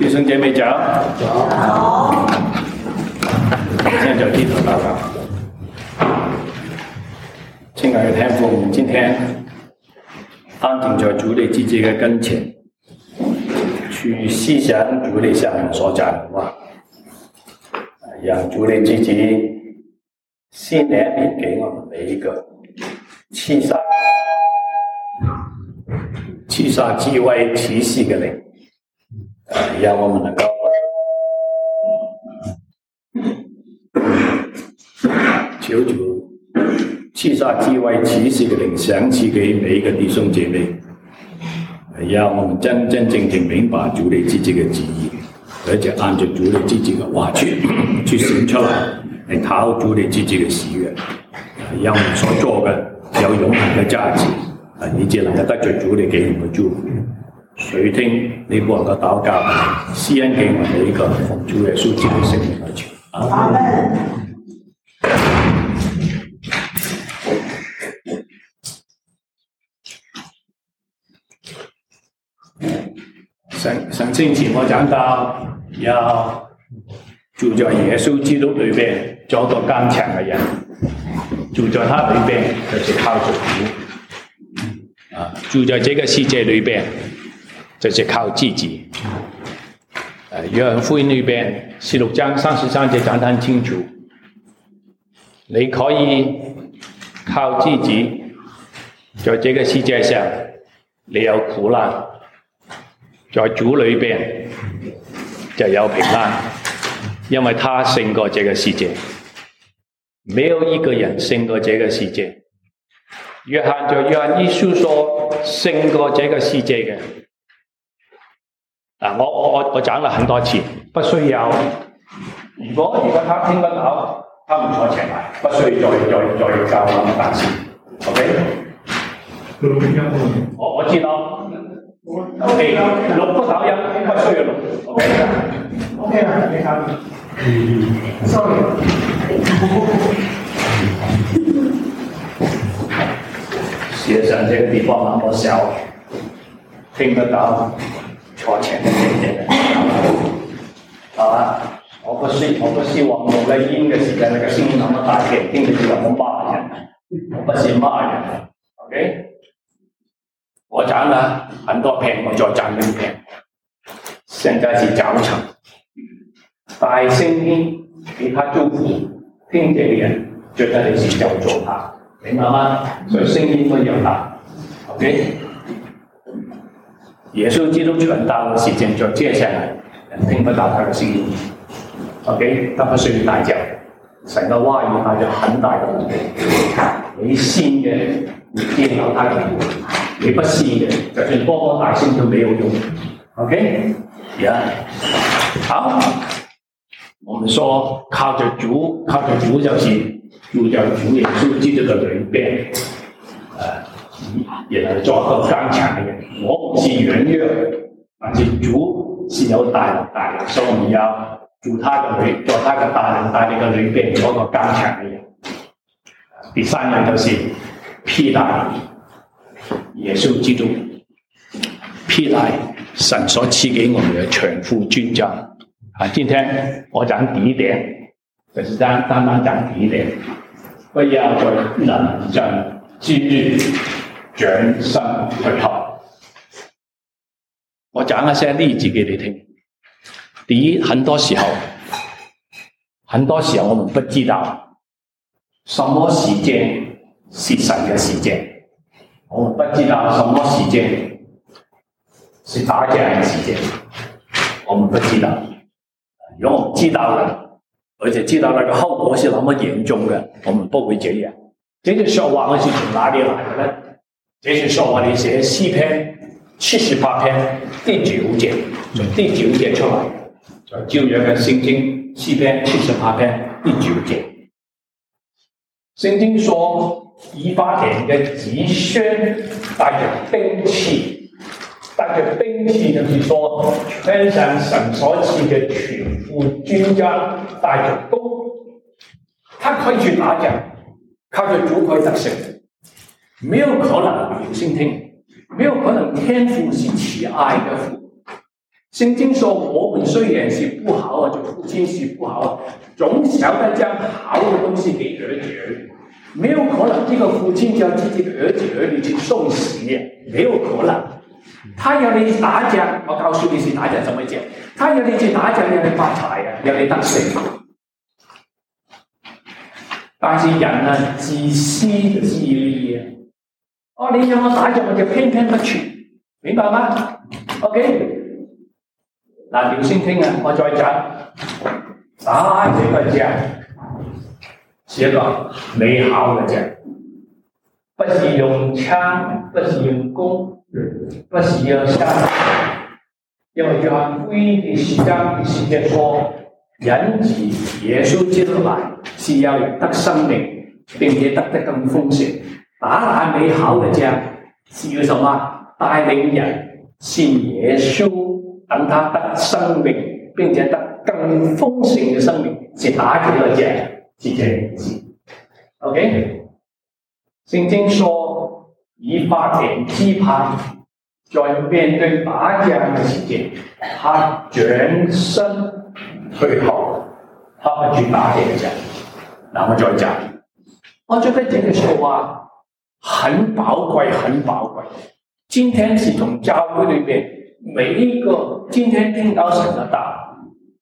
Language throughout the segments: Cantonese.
弟兄姐妹早， 早。 现在就低头祷告。亲爱的天父，我们今天安静在主你自己的跟前，去思想主你向我们所讲的话，让主你自己先怜悯给我们每一个七杀智慧启示的灵，让我们能够求主七杀智慧启示的灵赏赐给每一个弟兄姐妹，让我们真真正正明白主你自己的旨意，而且按照主你自己的话去行出来，来讨主你自己的喜悦，让我们所做的有永恒的价值，以致能夠得著主你給我們嘅祝福。垂聽你個人嘅禱告，施恩給我們一個奉主耶穌基督的聖名而求。阿門。上星期我講到要住在耶穌基督裏邊，做個剛強嘅人，住在他裏邊就是靠着主。住在這個世界裏邊，就是靠自己。約翰福音裏邊16章33節講得很清楚，你可以靠自己，在這個世界上你有苦難，在主裏邊就有平安，因為他勝過這個世界，沒有一個人勝過這個世界。約翰在約翰一書說勝過這個世界嘅，我講了很多次，不需要。如果他聽不到，他唔坐前來，不需要再教那麼大聲。OK？ 我知道。OK， 錄不到音，不需要錄。OK 啦，你睇。Sorry。事實上，這個地方那麼小，聽得到坐前面嘅人，係嘛？我不希望錄了音嘅時間，那個聲音那麼大聲，聽得到我罵人。我不是罵人 ，OK？ 我講了很多篇，我再講一篇。現在是早晨，大聲音給他祝福，聽這個人覺得你是叫做他。明白嗎？所以聲音都要大 ，OK？ 耶穌基督傳道嘅時間在接下來，人聽不到他的聲音 ，OK？ 他不需要大叫，神嘅話語帶着很大嘅能力。你信嘅，你聽到他嘅話；你不信嘅，就算多大聲都沒有用 ，OK？ 好，我們說靠着主就是住在主耶穌基督的裏邊，然後做個剛強的人。我不是軟弱，但是主是有大能大力，所以我們要住他的裏，在他的大能大力的裏邊做個剛強的人。第三樣就是披戴耶穌基督，披戴神所賜給我們的全副軍裝。今天我講第一點。就是單講第一點，不要在能人之日轉身退後。我講一些例子給你聽。第一，很多時候我們不知道什麼時間是神嘅時間，我們不知道什麼時間是打仗嘅時間，我們不知道。如果我們知道了，而且知道那個後果是那麼嚴重的，我們不會這樣。這句說話是從哪裡來的呢？這句說話你寫詩篇78篇第9節，從第9節出來，在舊約嘅聖經詩篇78篇第9節。聖經說以法蓮嘅子孫帶着兵器，就是說穿上神所賜嘅全副軍裝，帶着弓，他可以去打仗，靠着主可以得勝。沒有可能，有心聽，沒有可能天父是慈愛的父， 圣经说我们虽然是不好啊，就父亲是不好啊，总晓得将好的东西给儿子儿女，没有可能这个父亲叫自己的儿子儿女去受洗，没有可能。他要你打仗，我告诉你是打仗怎么讲？他要你去打仗，要你发财啊，要你得胜。但是人啊，自私的自利啊！哦，你让我打仗，我就偏偏不去，明白嗎 ？OK。嗱，留心聽啊！我再講，打這個仗是一個美好的仗，不是用槍，不是用弓，不是用槍。因為約翰福音第10章第10節說，人子耶穌基督來是要人得生命，並且得更豐盛。打那美好的仗是要什麼？帶領人信耶穌。等他得生命，並且得更豐盛嘅生命，是打這個仗，是這個意思。OK， 聖經說以法蓮支派在面對打仗嘅時間，他轉身退後，他不去打這個仗。那我再講，我覺得這個說話很寶貴，很寶貴。今天是從教會裏面。每一個今天聽到神的道，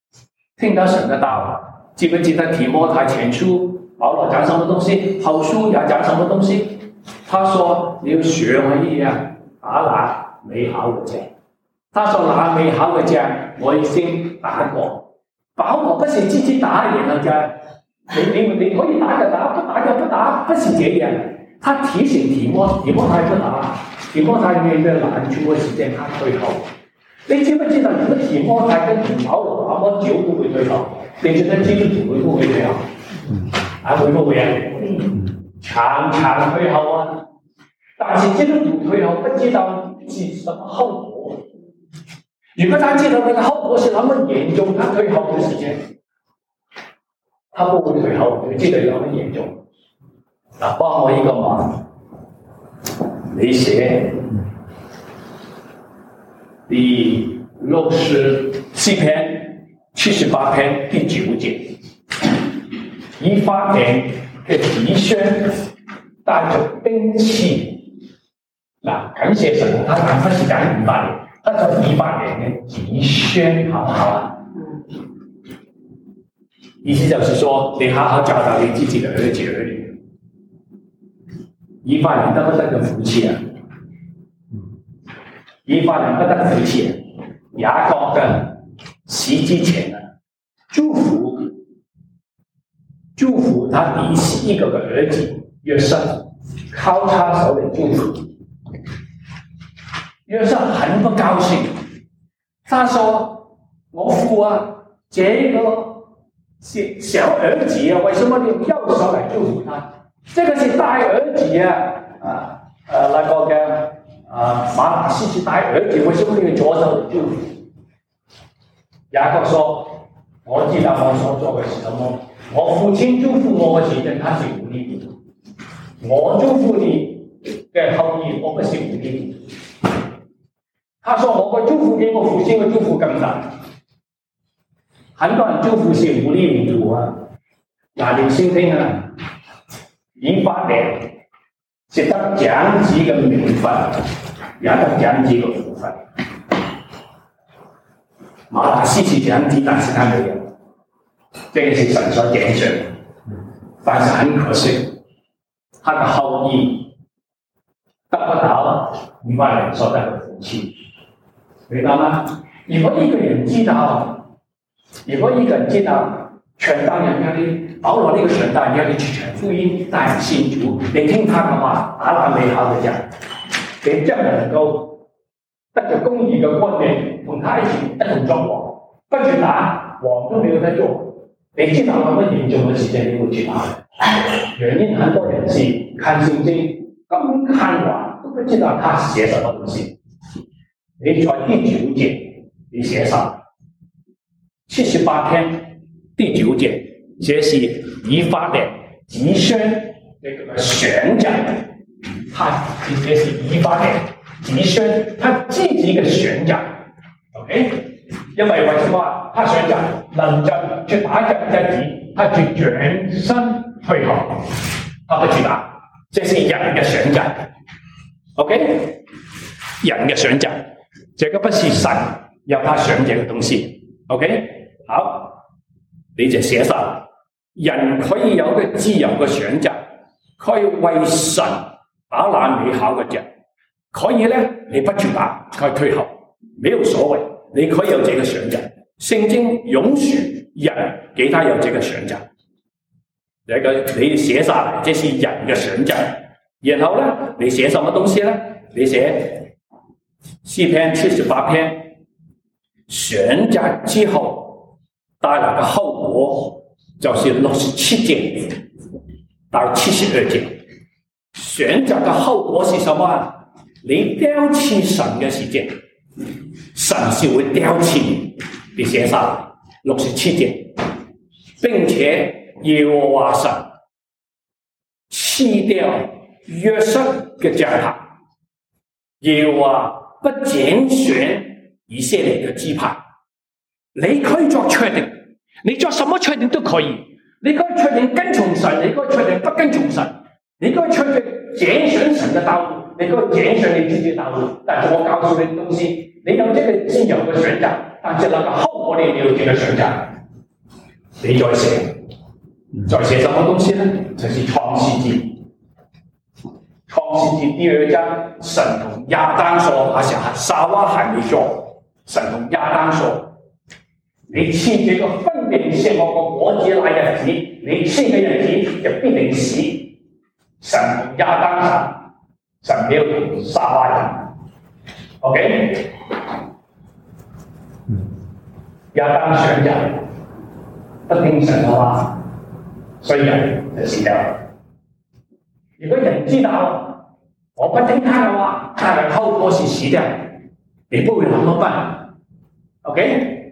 記不記得提摩太前書保羅講什麼東西？後書要講什麼東西？他說你要學我一樣打那美好的仗。他說那美好的仗我已經打過。保羅不是自己打贏了仗，你可以打就打，不打就不打，不是這樣。他提醒提摩太不打。提摩太面對難處嘅時間，他退後。你知不知道？如果提摩太跟保羅那麼久都會退後，你覺得基督徒會不會退後？會不會啊？常常退後啊！但是基督徒退後不知道是什麼後果。如果他知道那個後果是那麼嚴重，他退後嘅時間，他不會退後。你知道有乜嚴重？幫我一個忙。你寫第64篇、78篇第9節，以法蓮嘅弟兄帶着兵器，感謝神，他不是講以法蓮，他說以法蓮嘅弟兄，好不好啊？意思就是說，你好好教導你自己的兒子兒女。以法蓮得不得個福氣啊？以法蓮不得福氣啊！雅各嘅死之前啊，祝福他第11個嘅兒子約瑟，靠他手嚟祝福。約瑟很不高興，他說：我父啊，這個是小兒子啊，為什麼你用右手嚟祝福他？這個是大兒子啊，那個嘅馬拿西是大兒子，為什麼你用左手嚟祝福？雅各說：我知道我所做嘅是什麼，我父親祝福我嘅時間，他是無力的；我祝福你嘅後裔，我不是無力的。他說：我會祝福比我父親嘅祝福更大。很多人祝福是無力無圖啊，你先聽啊。以法蓮是得長子嘅名分，也得長子嘅福分。馬拿西是長子，但是他沒有，這個是神所揀選。但是很可惜，他的後裔得不到以法蓮所得嘅福氣，明白嗎？如果一個人知道，傳道人要你保羅呢個傳道人要你去傳福音，帶人信主，你聽他嘅話，打那美好嘅仗，你將能夠得着公義嘅冠冕，同他一起一同作王，不去打王都沒有得做。你知道那麼嚴重嘅事情，你會去打。原因很多人是看聖經，剛看完都不知道他寫什麼東西。你在第9節，你寫上78篇。第9節，這是以法蓮弟兄這個選講，這是以法蓮弟兄他自己的選講 ，OK？ 因为什么？他想着能够去打仗日子，他就轉身退後，他不去打。這是人嘅選擇 ，OK？ 人嘅選擇，這個不是神要他選擇嘅東西 ，OK？ 好，你就寫上，人可以有個自由嘅選擇，可以為神打那美好嘅仗，可以呢，你不去打，可以退後，沒有所謂，你可以有這個選擇。聖經允許人給他有這個選擇。這個你寫下來，這是人嘅選擇。然後呢，你寫什麼東西呢？你寫詩篇78篇，選擇之後帶來的後果就是67節到72節。選擇的後果是什麼？你丟棄神嘅時間，神是會丟棄你。你寫下來67節，並且耶和華神棄掉約瑟嘅帳棚，耶和華不揀選以色列嘅支派。你可以作確定，你作什麼確定都可以。你可以確定跟從神，你可以確定不跟從神，你可以確定揀選神嘅道路，你可以揀選你自己嘅道路。但是我告訴你東西，你有這個自由嘅選擇，但是那個後果你沒有這個選擇。你再寫什麼東西呢？就是創世記。創世記第2章，神同亞當說，而且夏娃還沒說，神同亞當說，你吃這個分別善惡的果子那日子，你吃嘅日子就必定死。神同亞當講，神沒有同夏娃講 ，OK？ 亞當選擇不聽神嘅話，所以人就死掉了。如果人知道我不聽他嘅話，他的後果是死掉，你不會怎麼辦 ？OK？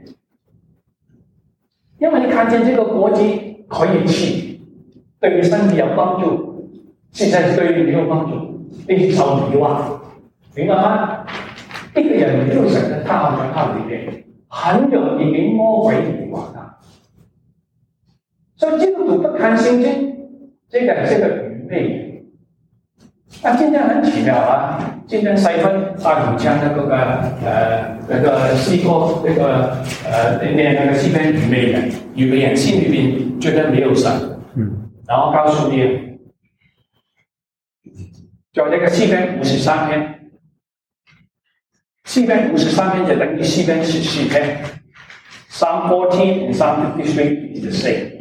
因為你看見這個果子可以吃，對你身體有幫助，其實對你沒有幫助，你受迷惑，明白嗎？一個人沒有神的道在他裏面，很容易被魔鬼迷惑他。所以基督徒不看聖經，這個是個愚昧人。但今天很奇妙啊！今天細分大鼓腔的那個詩歌，念那個詩篇愚昧人心裏面覺得沒有神，然後告訴你，在這個詩篇53篇，詩篇53篇就等於詩篇14篇 ，Psalm 14 and Psalm 53 is the same。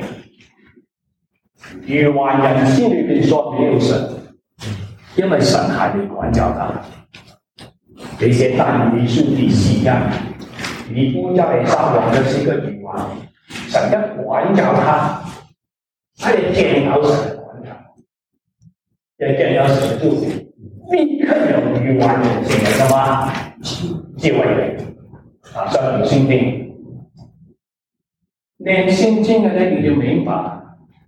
愚頑人心裏面說沒有神。因為神還沒管教他，這些但以理書第4章，尼布甲尼撒王就是一個愚頑，神一管教他，他就見到神的管教，也見到神的祝福，立刻有愚頑人性的什麼智慧人啊，所以聖經，念聖經嘅呢，你就明白，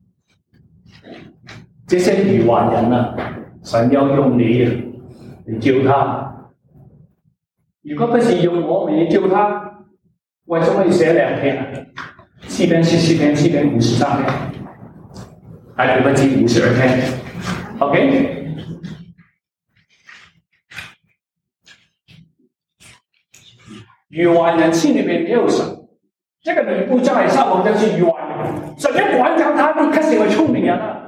這些愚頑人啊。神要用你嚟救他，如果不是用我嚟救他，為什麼要寫2篇啊？詩篇14篇，詩篇53篇，還對不起52篇 ，OK？ 愚頑人心裏面沒有神，這個尼布甲尼撒王就是愚頑人，神一管教他，立刻成為聰明人啦。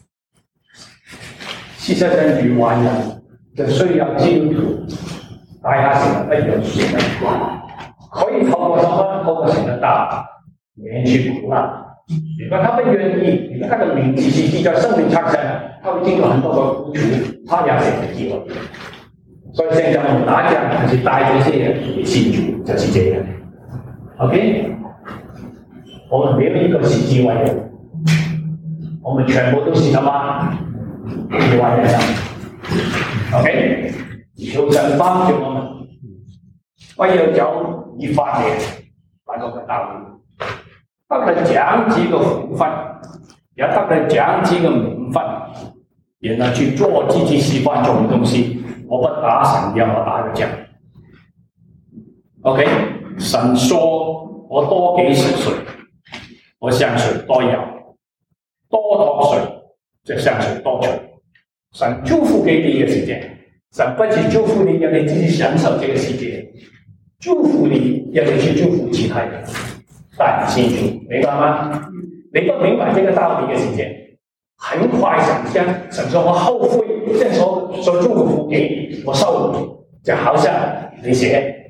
事實上，愚頑人就需要基督徒帶他成為一樣屬靈，可以透過什麼？透過神的道免去苦難。如果他不願意，如果他的名字是記在生命冊上，他會經過很多個苦楚，他也成為基督徒。所以現在我們打仗還是帶這些人嚟信主，就是這樣。OK， 我們沒有一個是智慧人，我們全部都是什麼？愚頑人啊 ，OK， 求神幫助我們，不要走以法蓮那個道路，得了獎幾個福分，也得了獎幾個名分，然後去做自己喜歡做的東西。我不打神，讓我打個仗 ，OK。 神說我多給誰，我向誰多有，多託誰就向誰多取。神祝福給你一個時間，神不僅祝福你，讓你自己享受這個世界，祝福你讓你去祝福其他人，但清楚明白嗎？你不明白這個道理的時間，很快神說我後悔，這所祝福給你，我受你，就好像你寫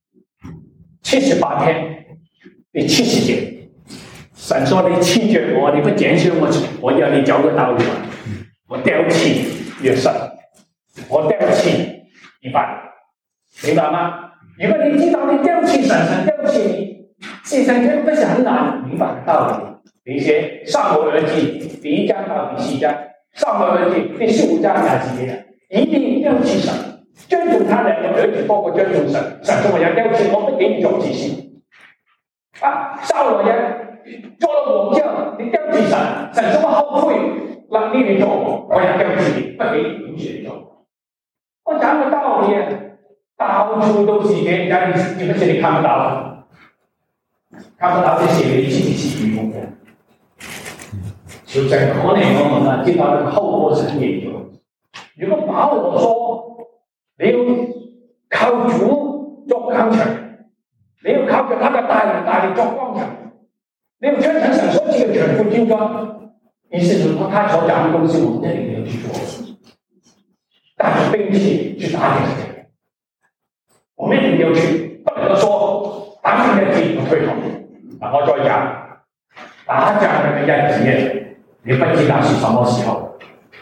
78天，你70天，神說你棄絕我，你不揀選我，我要你走個道路，我丟棄約瑟，我丟棄以法蓮，明白嗎？如果你知道你丟棄神，神丟棄你，其實這不是很難明白的道理。一些撒母耳記第1章到第7章，撒母耳記第15章那幾節，一定丟棄神，尊重他兩個兒子多過尊重神。神說我要丟棄，我不給你做祭司。撒母耳做了王將，你丟棄神，神說我後悔，讓你做，我要丟棄你，不給你允許你做。我講個道理啊，到處都是給人，你不是你看不到，看不到這些你自己是愚蒙的。就在可能我們知道這個後果是很嚴重。如果保羅說你要靠主作剛強，你要靠着他的帶領作剛強，你要傳承神所賜的全副軍裝，意思就是說他所講的東西我們一定要去做，帶着兵器去打敵人，我們一定要去，不能夠說打勝的自己不退後。我再講打仗的日子，你不知道是什麼時候，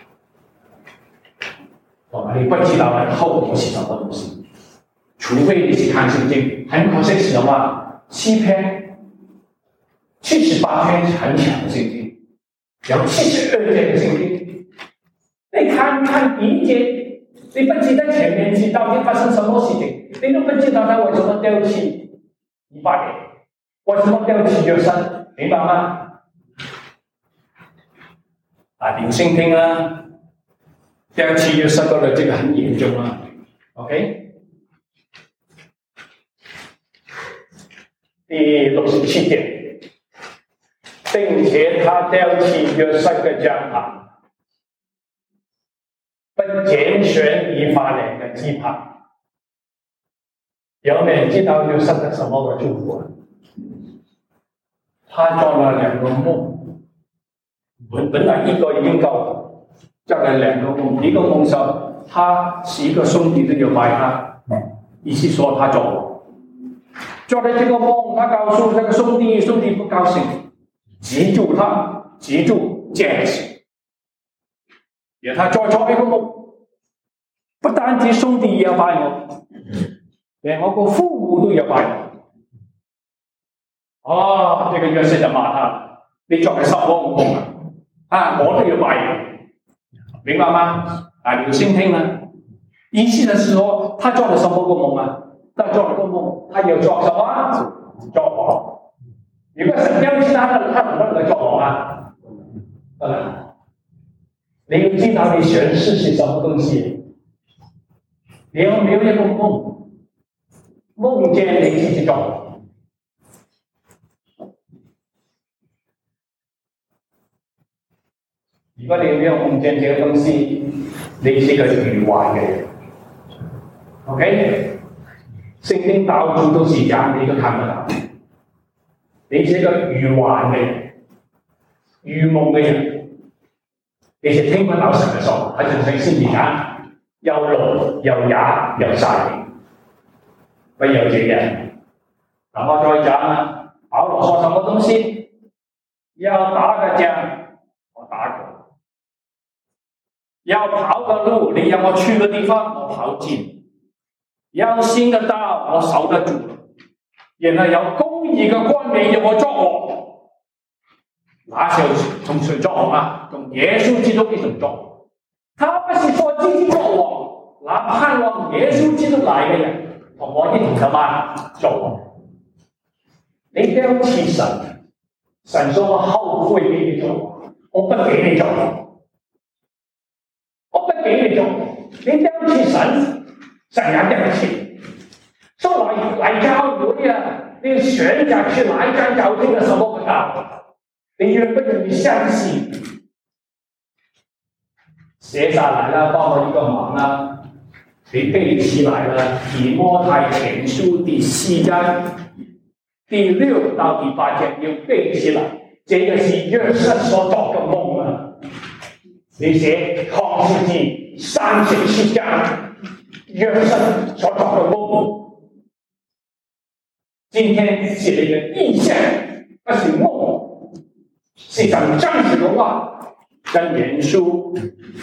你不知道後果是什麼東西，除非你是看聖經。很可惜是什麼？7篇、78篇是很長的聖經，有72節的聖經。你看第一節，你不記得前面是到底發生什麼事情，你都不知道他為什麼丟棄以法蓮，為什麼丟棄約瑟，明白嗎？留心聽啦，丟棄約瑟的這個很嚴重啦 ，OK？ 第67節，並且他丟棄約瑟的帳棚，不揀選以法蓮的基盤。有沒有人知道約瑟的什麼個祝福？他做了2個夢。本來一個已經夠，做了2個夢。一個夢說他10個兄弟都要拜他，意思說他做了這個夢，他告訴這個兄弟，兄弟不高興，記住他，記住戒指。然後他再做一個夢，不單止兄弟也要拜我，連我個父母都要拜我。這個約瑟就罵他，你做係什麼夢我都要拜你，明白嗎？你要先聽啦。意思就是說，他做了什麼個夢啊？他做了個夢，他要做什麼？做王。如果神丟棄他能不能做王啊？不能。你要知道你選事是什麼東西。你有沒有一個夢？夢見你自己做。如果你沒有夢見這個東西，你是個愚頑嘅人。OK？ 聖經到處都是講，你都看不到。你是個愚頑嘅人，愚蒙嘅人，你是聽不到神嘅說話。喺聖經裡講，有聾有啞有瞎眼，不有這樣。那麼再講，保羅說什麼東西？要打個仗，我打過。要跑的路，你讓我去的地方，我跑盡；要行的道，我守得住。然後有公義的冠冕讓我作王，那時候同誰作王啊？同耶穌基督一同作王。他不是說自己作王，那盼望耶穌基督來的人同我一同什麼作王？你丟棄神，神說我後悔給你作王，我不給你作王。給你做，你丟棄神，神也丟棄。所以嚟教會啊， 你悬下去哪一张搞定了什么不到？你愿不愿意相信？写下来了，帮我一个忙啊！你背起来了，《提摩太前书》第4章第6到第8节，要背起来。这个是约瑟所做的梦啊！你写《创世纪》37章，约瑟所做的梦。今天写了一个意象，那是梦，是讲真实的话。箴言书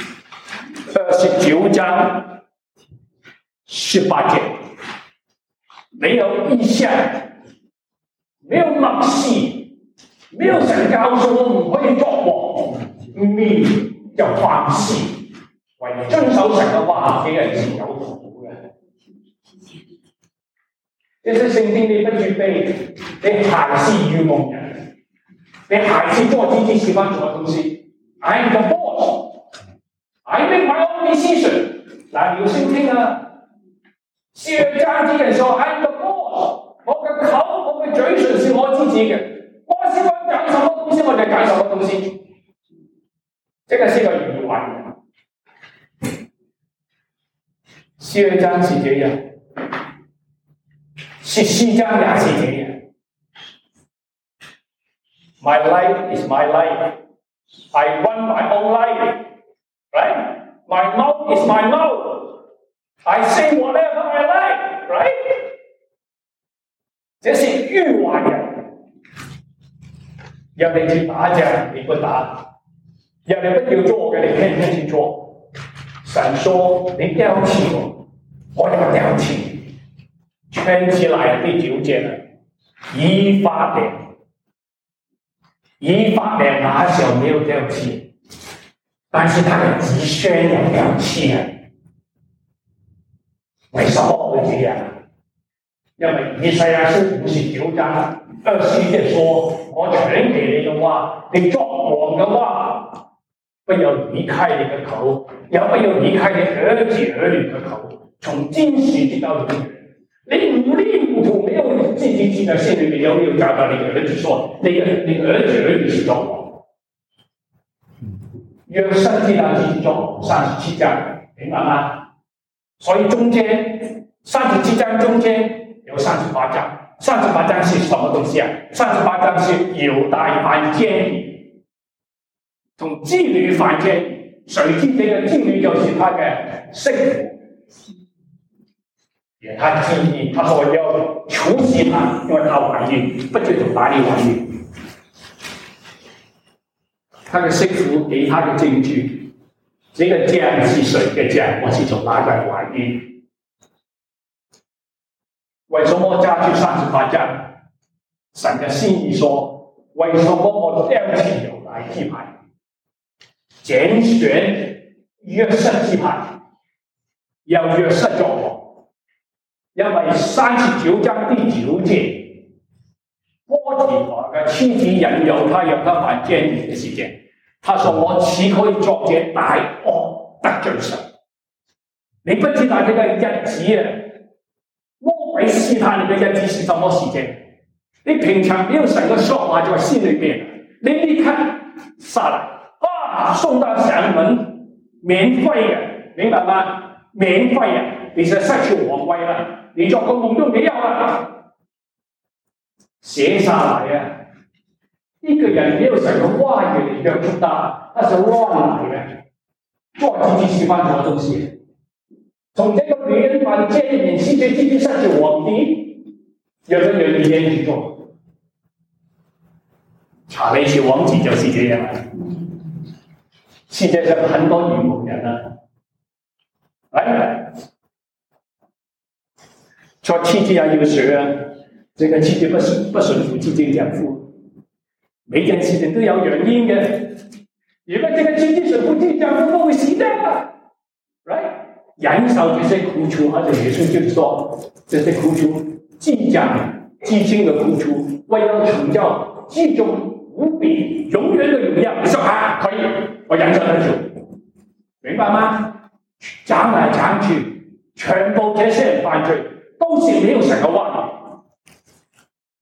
29章18节，没有意象，没有默示，没有神告诉我唔可以作梦，你就放肆，為遵守神嘅話，這個人是有福嘅。這些聖經你不具備，你還是愚蒙人，你還是做自己喜歡做嘅東西。I'm the boss. I make my own decision. 嗱，你要先聽啊。12章啲人說 I'm the boss， 我嘅口、我嘅嘴唇是我自己嘅，我喜歡講什麼東西我就講什麼東西。這個是個疑惑嘅。12章是這樣，14章也是這樣。My life is my life.I run my own life, right? My mouth is my mouth. I say whatever I like, right? 這是欲望人，要你去打架，你不打；要你不要做嘅，你偏偏去做。神說你丟棄我，我就丟棄你。圈起來第9節了，以法蓮。以法蓮哪時候沒有掉棄？但是他的子孫有掉棄啊！為什麼會這樣？因為以賽亞書59章21節說：我傳給你的話，你作王的話，不要離開你的口，也不要離開你兒子兒女的口，從今時直到永遠。你糊裡糊塗，沒有自己記在心裏面，有沒有教導你兒子說，你兒子兒女是作王？約瑟知道自己作王，37章，明白嗎？所以中間37章中間有38章，38章是什麼東西啊？38章是猶大犯奸淫，從妓女犯奸淫，誰知這個妓女就是他的媳婦。他記憶，他說我要處死他，因為他懷孕，不知從哪裡懷孕。他的媳婦給他的證據，這個醬是誰的醬？我是從哪裡懷孕？為什麼加去38章？神的心意說，為什麼我丟棄猶大支派，揀選約瑟支派，要約瑟作王？因為39章第9節，波提乏嘅妻子引誘他，讓他犯奸淫嘅事件。他說：我豈可以作這大惡得罪神？你不知道這個日子啊，魔鬼試探你嘅日子是什麼時間？你平常沒有神嘅說話在心裏面，你立刻殺來，送到上門，免費嘅，明白嗎？免費嘅，你就失去皇位啦。你做個夢都沒有了，寫下來啊！一個人沒有神的話語嚟約束他，他是亂來的，做自己喜歡做的東西。從這個女人犯奸淫，世界自己失去皇帝，有人願意去做。查理是王子就是這樣啊！世界上很多愚蒙人啊，來。說妻子要有學啊，這個妻子不順服自己的丈夫，每件事情都有原因嘅。如果這個妻子順服自己丈夫，不會死的 ，right？ 忍受這些苦楚，而且耶穌就說，這些苦楚既講既輕的苦楚，為了成就至終無比永遠的榮耀。你說啊，可以，我忍受得住，明白嗎？講來講去，全部這些人犯罪。都是沒有神嘅話語，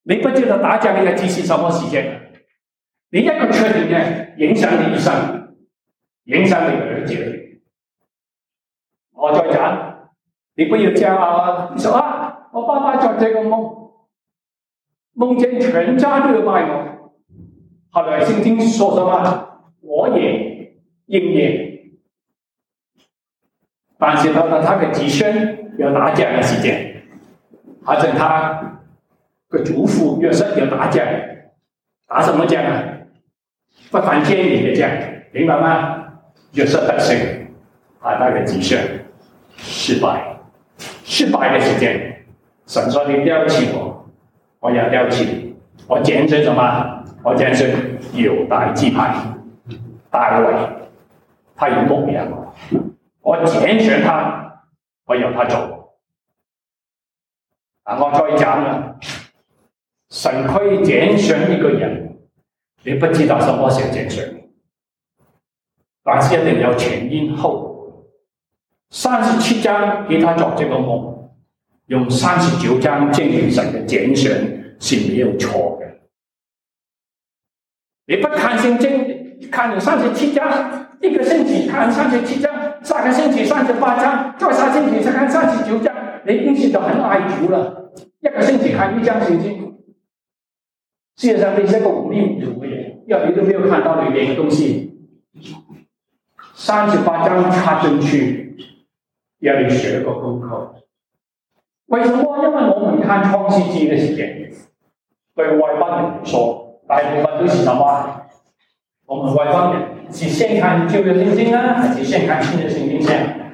你不知道打仗要继续什么时间，你一个决定呢，影响你一生，影响你的儿子。我再讲，你不要骄傲啊！你说啊，我爸爸做这个梦，梦见全家都要拜我。后来圣经说什么？我也应验。但是到了他的子孙要打仗的时间，或者他的祖父约瑟要打仗，打什么仗啊？不犯奸淫的仗，明白吗？约瑟得胜，他的子孙失败，失败的时间，神说你丢弃我，我要丢弃你。我拣选什么？我拣选犹大支派大卫，他有牧羊，我拣选他，我由他做。我再讲了，神可以拣选一个人，你不知道什么时候拣选你，但是一定有前因后果。37章给他做这个梦，用39章证明神的拣选是没有错的。你不看圣经，看了37章，一个星期看37章，下个星期38章，再下星期再看39章，你已经是就很爱主了。一个星期看一章圣经，事实上你是一个无力无图的人，因为你都没有看到里面的东西。38章插进去，要你学个功课。为什么？因为我们看创世纪的时间，对外邦人说。大部分都是什么？我们外邦人是先看旧约圣经啊，还是先看新约圣经先？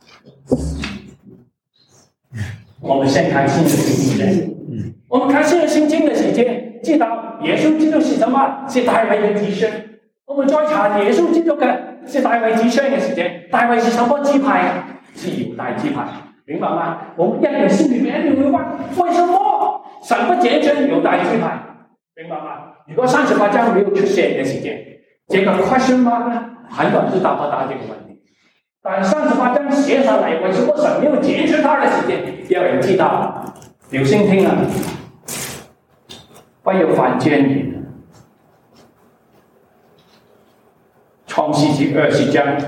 我们先看新约圣经先。我们看新约圣经的时间，知道耶稣基督是什么？是大卫的子孙。我们再查耶稣基督的是大卫子孙的时间，大卫是什么支派？是犹大支派，明白吗？我们一定心里面一定会问：为什么神不拣选犹大支派？明白吗？如果38章没有出现的时间，这个 question mark 呢，很多人都答不到这个问题。但38章写下来，为什么神没有拣选他的时间？有人知道，留心听啊，不要犯奸淫。创世纪20章，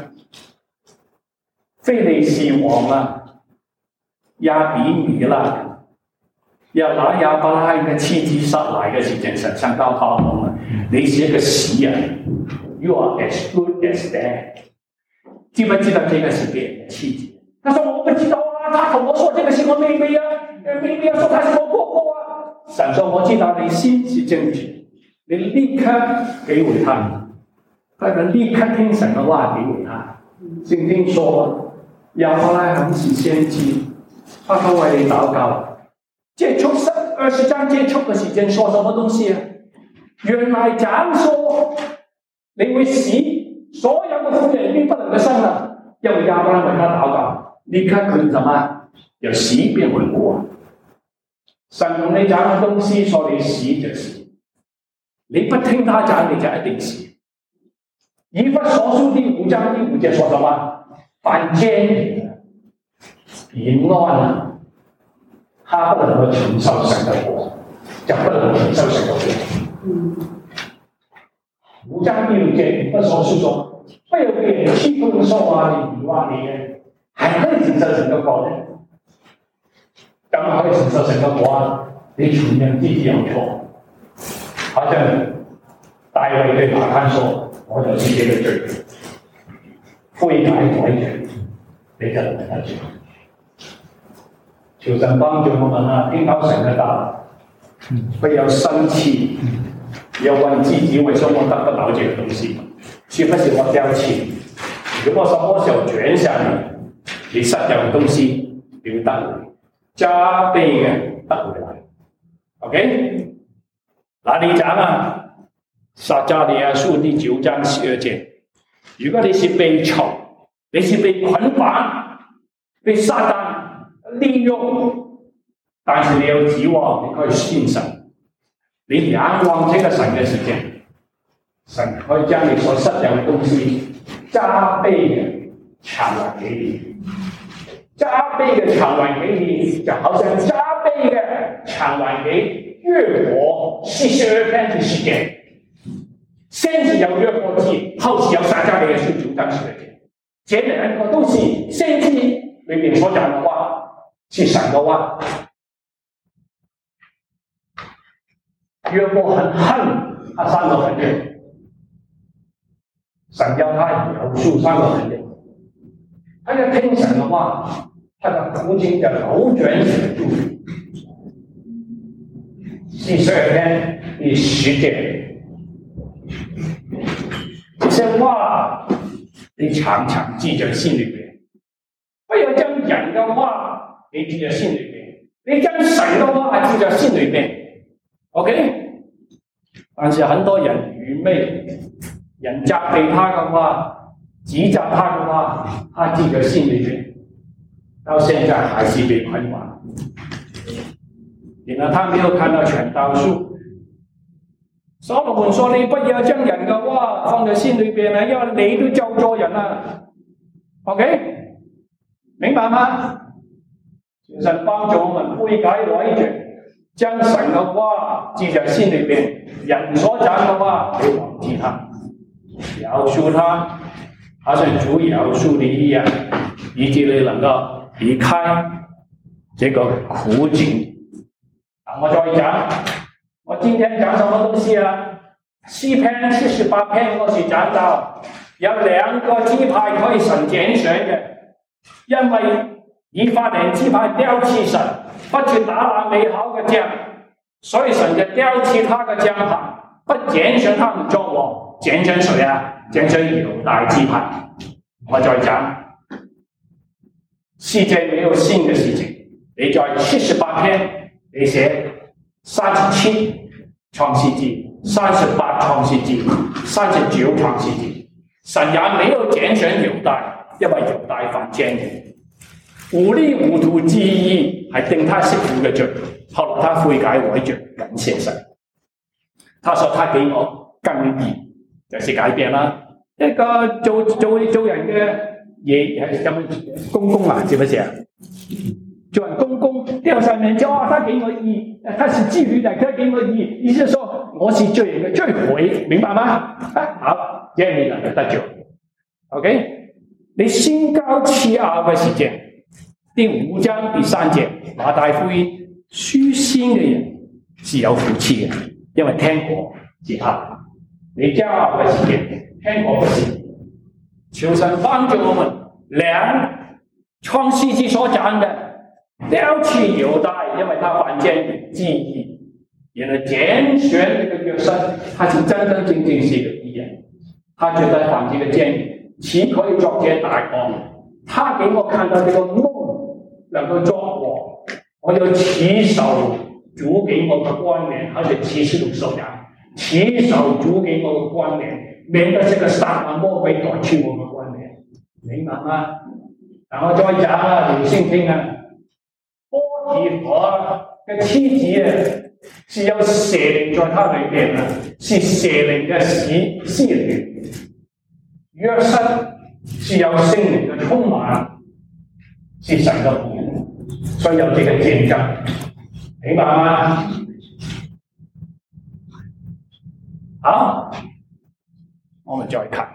非利士王啊，亚比米勒。要拿亚伯拉罕的妻子杀来的时间，神上到他们了。你是一个死人 ，You are as good as dead。知不知道这个是别人的妻子？他说我不知道啊，他同我说这个是我妹妹啊，妹妹说他是我哥哥啊。神说我知道你心是正直，你立刻给回他，他就立刻听神的话给回他。圣经说亚伯拉罕是先知，他都为你祷告。结束20章结束的时间说什么东西啊？原来讲说你会死，所有的妇人并不能够生了，因为亚伯拉罕为他祷告，立刻佢什麼？由死變為活。神同你講嘅東西，說你死就死，你不聽他講，你就一定死。以弗所書第5章第5節說什麼？犯奸淫亂啊！他不能夠承受神的國，就不能承受神的國。5章第6節，以弗所書說：不要被人欺負受啊，你話你還可以承受神的國呢？怎麼可以承受神的國啊？你承認自己有錯，好像大衛對拿單說：我就是這個罪，悔改改罪，你就能得救。求神幫助我們啊，聽到神的道，不要生氣，要問自己為什麼得不到這個東西，是不是我掉棄？如果什麼時候轉向你失掉的東西，你會得回，加倍嘅得回來。OK？ 嗱，你講啊，撒迦利亞書第9章12節，如果你是被囚，你是被捆綁，被撒旦利用，但是你有指望，你可以信神，你仰望這個神嘅時間，神可以將你所失掉嘅東西加倍嘅償還給你，加倍嘅償還給你，就好像加倍嘅償還給约伯42篇的时间，先是有约伯记，后是有撒迦利亚书9章12节，这两个都是先知里面所讲的话，是神的话。约伯很恨他3个朋友，神要他饶恕3个朋友，他要听神的话，他的苦境就扭转成祝福。42篇第10节，这些话你常常记在心里边，不要将人的话你记在心里边，你将神的话记在心里边。OK， 但是很多人愚昧，人责备他的话，指责他的话，他记在心里边，到现在还是被捆绑。然后他没有看到全道书。所罗门说：“你不要将人的话放在心里边了，因为你都咒咗人了。” OK， 明白吗？神帮助我们悔改改正。将神的话记在心里边，人所讲的话你忘记他，饶恕他，好像主饶恕你一样，以致你能够离开这个苦境。我再讲，我今天讲什么东西啊？诗篇78篇我是讲到有2个支派可以神拣选的，因为以法莲支派丟棄神，不去打那美好的仗，所以神就丟棄他的將牌，不揀選他們作王。揀選誰啊？揀選猶大支派。我再講，世界沒有新的事情。你在78篇，你寫37創世記、38創世記、39創世記，神也沒有揀選猶大，因為猶大犯奸淫。糊里糊塗之意係定他媳婦嘅罪，後來他悔改改正，感謝神。他說他給我更義，就是改變啦。一個做人嘅嘢有公公啊，知不知啊？做人公公掉上面就他給我義，他是妓女的，他給我義，意思是說我是罪人嘅罪魁，明白嗎？好，這樣你能夠得救。OK， 你心高氣傲嘅時間。第5章第3節，馬太福音，虛心的人是有福氣的，因為天國是他。你驕傲的時間，天國不是。求神幫助我們，創世記所講的，丟棄猶大，因為他犯奸淫之意。然後揀選這個約瑟，他是真真正正是個義人，他覺得犯這個奸淫，豈可以作這大惡？他給我看到這個夢。能夠作王，我要持守主給我嘅冠冕，好似啟示錄所講，持守主給我嘅冠冕，免得這個撒旦魔鬼奪去我嘅冠冕，明白嗎？然後再講啊，你先聽啊，波提佛嘅妻子啊，是有蛇靈在他裏邊啊，是蛇靈嘅使女，約瑟是有聖靈嘅充滿。是神的僕人，所以有這個見證，明白嗎？好，我們再看，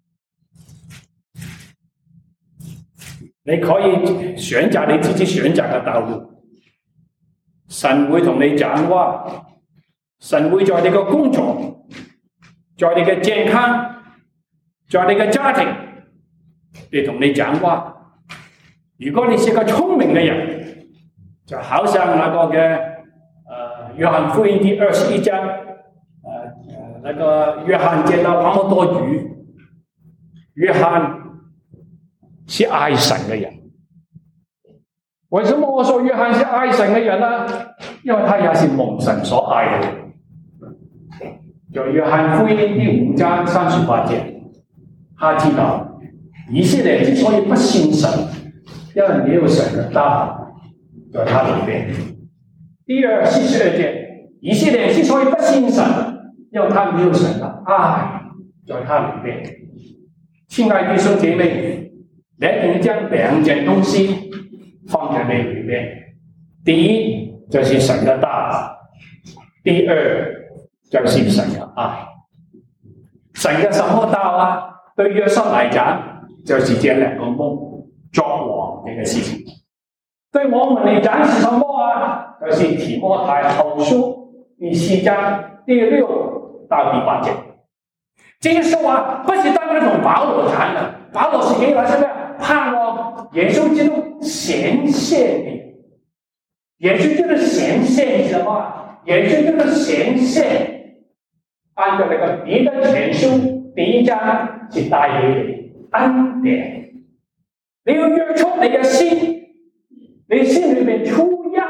你可以選擇你自己選擇的道路，神會同你講話，神會在你的工作，在你的健康，在你的家庭，嚟同你講話。如果你是個聰明的人，就好像那個嘅約翰福音第21章，那個約翰見到那麼多魚，約翰是愛神的人。為什麼我說約翰是愛神的人呢？因為他也是蒙神所愛的人。在約翰福音第5章38節，他知道以色列之所以不信神，因為沒有神的道在他裏面。第42節，以色列之所以不信神，因為他沒有神的愛在他裏面。親愛的弟兄姐妹，你一定要將2件東西放在你裏面。第一就是神的道， 第二就是神的爱。神嘅什麼道啊？對約瑟來講，就是這兩個夢作王嘅事情。對我們嚟講是什麼啊？就是提摩太後書第4章第6到第8節。這些說話不是單單同保羅講的，保羅是給了什麼？盼望耶穌基督顯現你。耶穌基督顯現你什麼？耶穌基督顯現。按照那個彼得前書第1章是帶給你恩典，你要約束你嘅心，你心裏面出憂，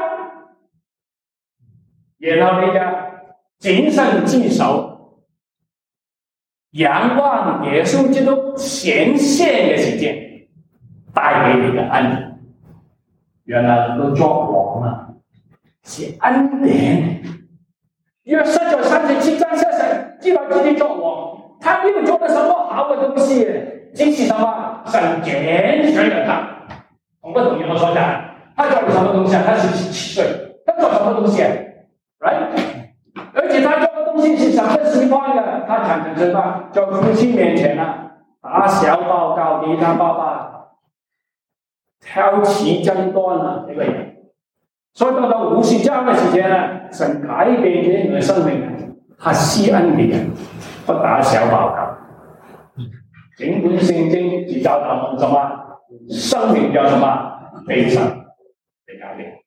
然後你就謹慎自守，仰望耶穌基督顯現嘅時間帶給你嘅恩典。原來能夠作王啊，是恩典。約瑟在37章下神知道自己作王，他沒有做的什麼好的東西，只是什麼神揀選了他。同不同意我所講？他做了什麼東西啊？他17歲，他做什麼東西啊 ？Right？ 而且他做的東西是神的示範的，他常常什麼？在父親面前啊，打小報告給他爸爸，挑起爭端啊，這個人。所以到了50章的時間呢，神改變你的生命，他施恩給人，不打小報告。整本聖經只教導我們什麼？生命叫什麼？被神嚟改變。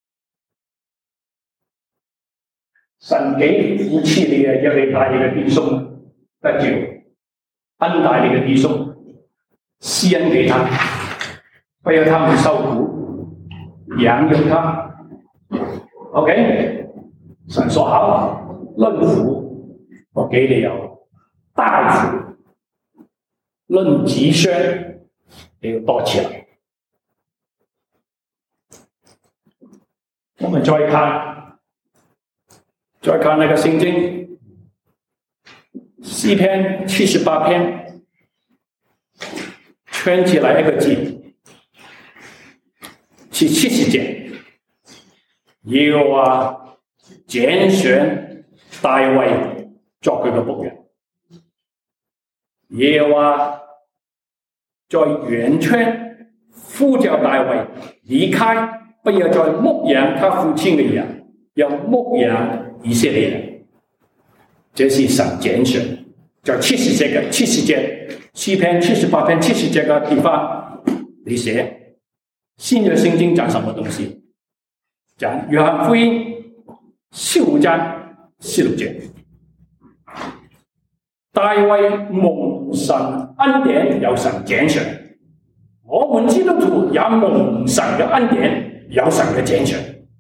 神給福氣你嘅，要你帶你嘅弟兄得救，恩待你嘅弟兄，施恩給他，不要他們受苦，養育他。OK， 神說好，論福我給你有大福，論子孫你要多起來。我們再看那個聖經詩篇78篇，圈起來一個字，是70節。耶和華揀選大衛作佢嘅僕人，耶和華在遠處呼叫大衛離開，不要再牧養他父親嘅人，要牧養以色列人。這是神揀選，就70節詩篇78篇70節嘅地方，你寫新約聖經講什麼東西？講約翰福音15章16節，大衛蒙神恩典，有神揀選，我們基督徒也蒙神嘅恩典，有神嘅揀選。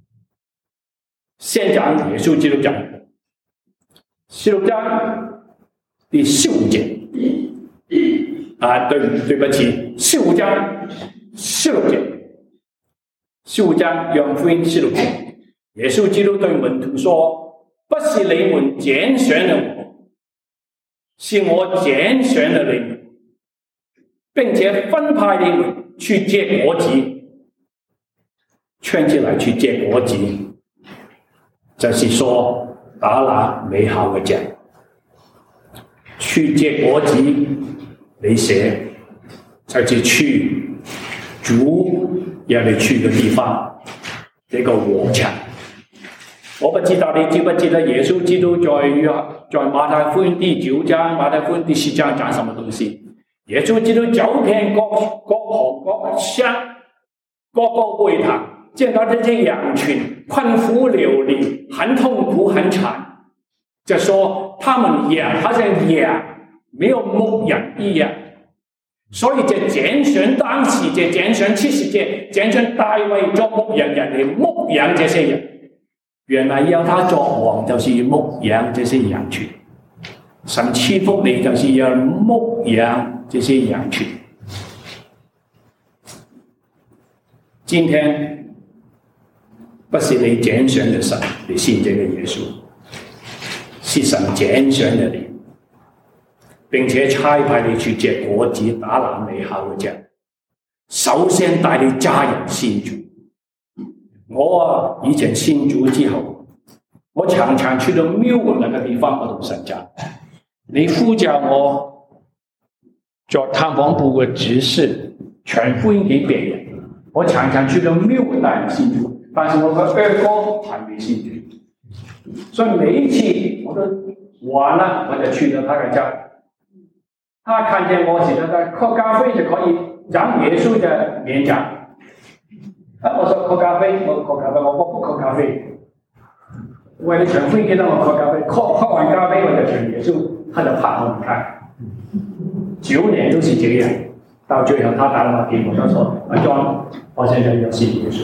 先講耶穌基督講16章第15節，對不起，15章16節。15章約翰福音16節，耶穌基督對門徒說：不是你們揀選了我，是我揀選了你們，並且分派你們去結果子，圈起來去結果子，就是說打那美好嘅仗，去結果子，你寫就是去主要你去嘅地方，這個禾場。我不知道你記不記得耶穌基督在馬太福音第9章、馬太福音第10章講什麼東西？耶穌基督走遍各行各鄉、各個會堂，見到這些羊群困苦流離，很痛苦很慘，就說他們羊好像羊沒有牧人一樣。所以這揀選當時，這揀選70節，揀選大衛做牧羊人嚟牧養這些人。原來要他作王，就是要牧養這些羊群。神賜福你，就是要牧養這些羊群。今天不是你揀選的神，你信這個耶穌，是神揀選的你。並且差派你去結果子，打那美好嘅仗。首先帶你家人信主。我以前信主之後， 我常常去到庙那个地方，我同神講，你呼叫我做探訪部嘅執事，傳福音給別人。我常常去到廟帶人信主，但是我嘅二哥還沒信主，所以每一次我都完了，我就去到他嘅家。他看見我時，他喝咖啡就可以講耶穌的演講。我說喝咖啡，我不喝咖啡。為了傳福音，讓我喝咖啡，喝完咖啡我就傳耶穌，他就拍我唔開。9年都是這樣，到最後他打電話給我，他說：阿莊，我現在要信耶穌。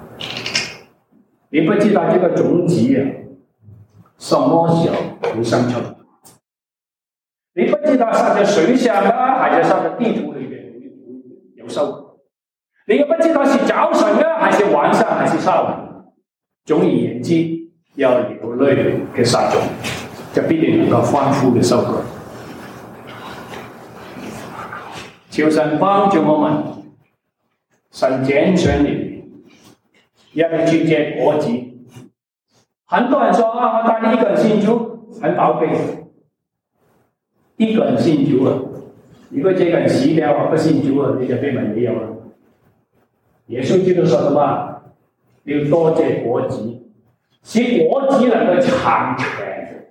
你不知道這個種子啊，什麼時候會生出？你不知道撒在水上啊，還是撒在地土裏面有收穫？你又不知道是早晨啊，還是晚上，還是下午？總而言之，要流淚嘅撒種，就必定能夠豐富嘅收穫。求神幫助我們，神揀選你，要你去結果子。很多人說啊，我帶你一個人信主，很寶貝。一個人信主了，如果這個人死掉不信主了，你就根本沒有了。耶穌基督說什麼？你要多結果子，使果子能夠長存。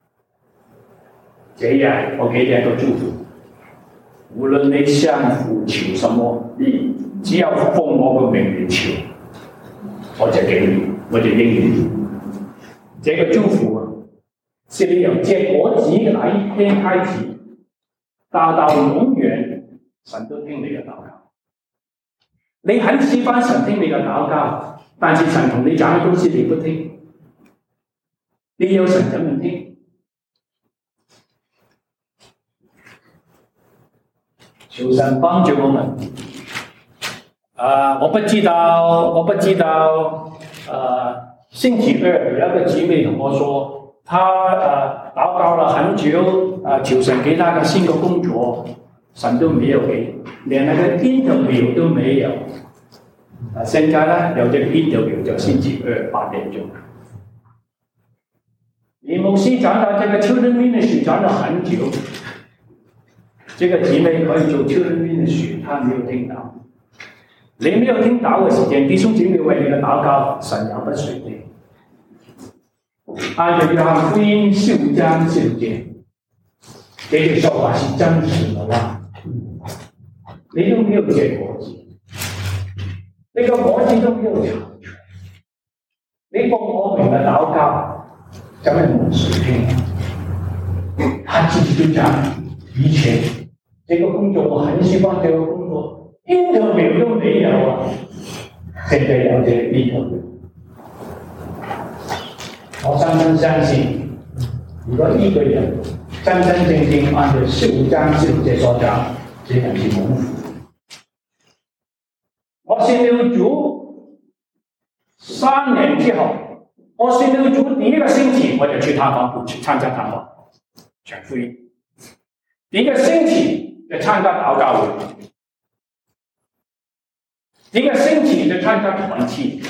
這樣我給你一個祝福，無論你向父求什麼，你只要奉我個名求，我就給你，我就應允。這個祝福是你由結果子的那一天開始，到永遠，神都聽你嘅禱告。你很喜歡神聽你嘅禱告，但是神同你講嘅東西你不聽，你要神怎麼聽？求神幫助我們。我不知道，星期二有一個姊妹同我說，她禱告了很久，求神給她個新的工作，神都沒有給，連那個 interview 都沒有。現在呢有這個 interview 就星期二8點鐘。李牧師講到這個 children ministry 講了很久，這個姊妹可以做 children ministry，她沒有聽到。你沒有聽到嘅時間，弟兄姊妹為你嘅禱告，神也不隨你。按照約翰福音15章16節，這句說話是真實的話，你都沒有結果子，你個果子都沒有長存，你奉我名嘅禱告，怎麼沒誰聽？他自己都講，以前這個工作我很喜歡這個工作。interview 都沒有啊，現在有這個 interview。我深深相信，如果一個人真真正正按照15章16節所講，這人是蒙福。我信了主3年之後，我信了主第一個星期我就去探訪，去參加探訪，傳福音。第一個星期就參加禱告會。一個星期就參加團契，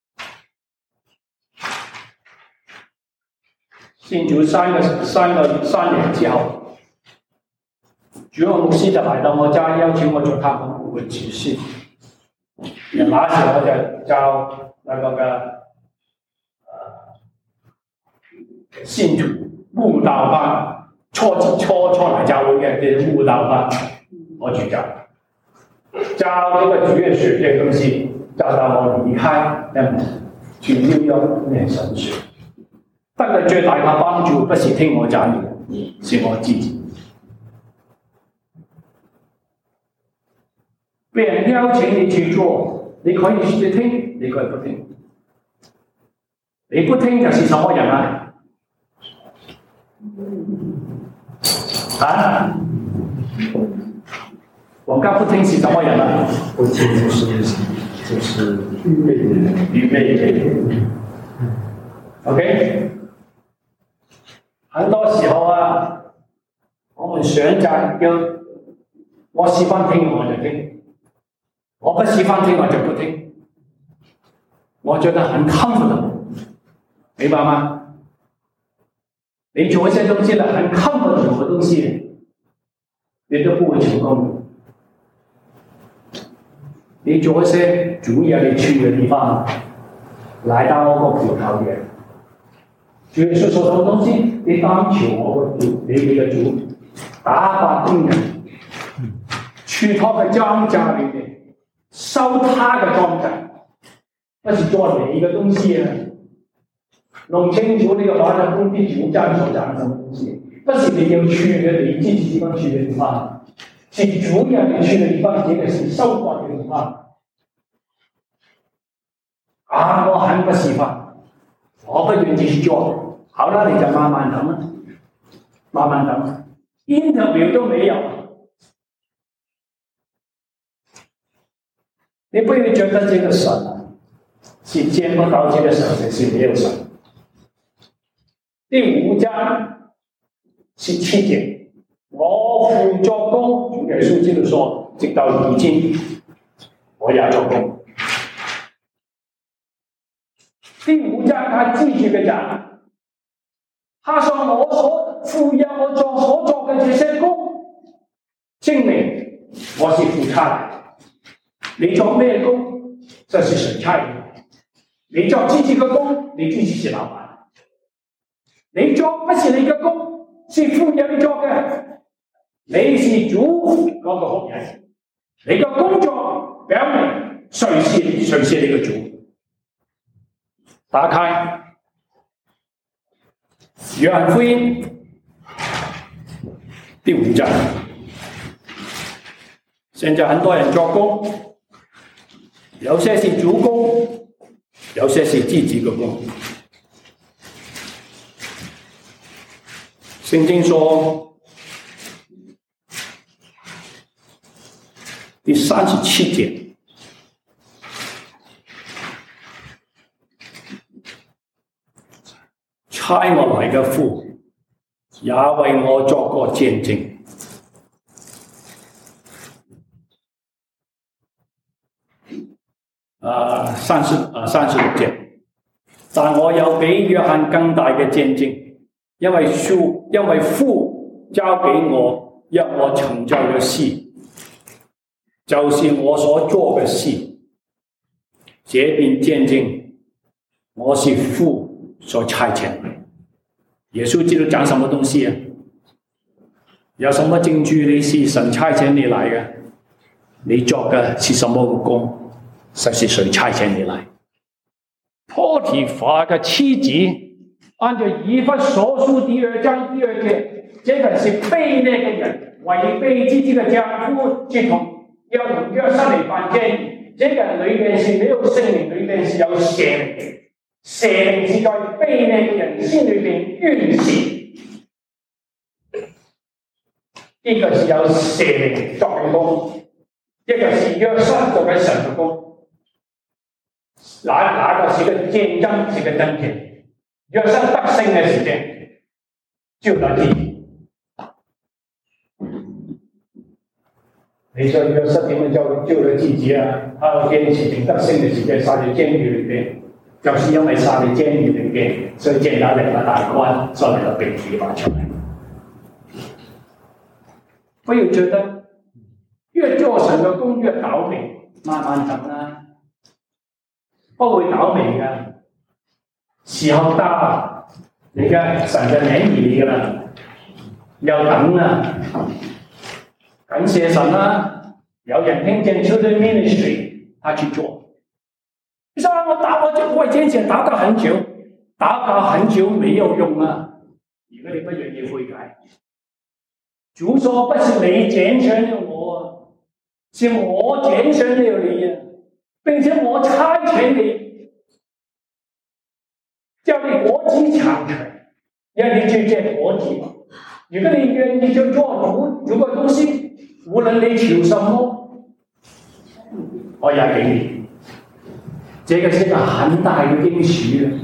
信主3年之後，主任牧師就來到我家，邀請我做探訪部嘅執事。那時我就教那個信主慕道班，初來教會嘅啲慕道班，我去教。教這個主日學這個東西，教到我離開，去紐約念神學。得到最大的幫助，不是聽我講的，是我自己。別人邀請你去做，你可以去聽，你可以不聽。你不聽就是什麼人啊？我剛不聽是什麼人啊？ 不聽就是愚昧人。 OK， 很多時候啊，我們選擇要我喜歡聽我就聽，我不喜歡聽我就不聽。我覺得很 comfortable，明白嗎？ 你做一些东西了，很看不懂的东西，你都不会成功。你做一些主要你去的地方，来到我个葡萄园，主耶稣说什么东西？你当求我个主，你的主打发工人去他的庄稼里面收他的庄稼，不是做你的东西啊！弄清楚那个华人工地9章所讲的什么东西，不是你要去的你自己地方去的地方，是主要你去的地方，这个是收获的地方。啊，我很不喜欢，我不愿意去做。好了，你就慢慢等啊，慢慢等 ，interview 都没有。你不要觉得这个神是见不到这个神，是没有神。第5章17节，我父作工，主耶稣基督说，直到如今，我也做工。第5章他继续的讲，他说我所父要我做所做的这些工，证明我是父差的。你做咩工？这是神差的。你做自己的工，你自己是老板。你做不是你的工，是父要你做的。你是主嗰個僕人，你嘅工作表明誰是你嘅主。打開約翰福音第5章，現在很多人做工，有些是主工，有些是自己的工。聖經說第37節。差我來嘅父也為我作過見證。36節，但我有比約翰更大嘅見證，因為父交給我，讓我成就嘅事，就是我所做嘅事，這便見證我是父所差遣的。耶穌基督講什麼東西啊？有什麼證據你是神差遣你來嘅？你做嘅是什麼工？是誰差遣你來？波提乏嘅妻子，按照以弗所書第2章第2節，這個是悖逆嘅人，違背自己嘅丈夫，要同約瑟嚟犯奸。這個裏面是沒有聖靈，裏面是有邪靈。邪靈是在悖逆嘅人心裏面運行，一個是有邪靈作嘅工，一個是約瑟做嘅神嘅工。哪個是個戰爭，是個真正約瑟得勝嘅時間，就來自你說約瑟點樣救了自己啊？他堅持定得勝嘅時間，撒在監獄裏面。就是因為撒在監獄裏面，所以見到兩個大官，所以就被提拔出來。不要覺得越做神嘅工越倒霉，慢慢等啦，不會倒霉嘅。時候到，你嘅神就領兒你㗎啦，要等啊，感謝神啦，有人聽見 Children Ministry， 他去做。你說我之前禱告很久，禱告很久沒有用啊！如果你不願意悔改，主說不是你揀選了我，是我揀選了你啊，並且我差遣你，叫你果子長存，讓你去結果子。如果你願意就做主個東西，無論你求什麼，我也給你。這個是一個很大的應許啊！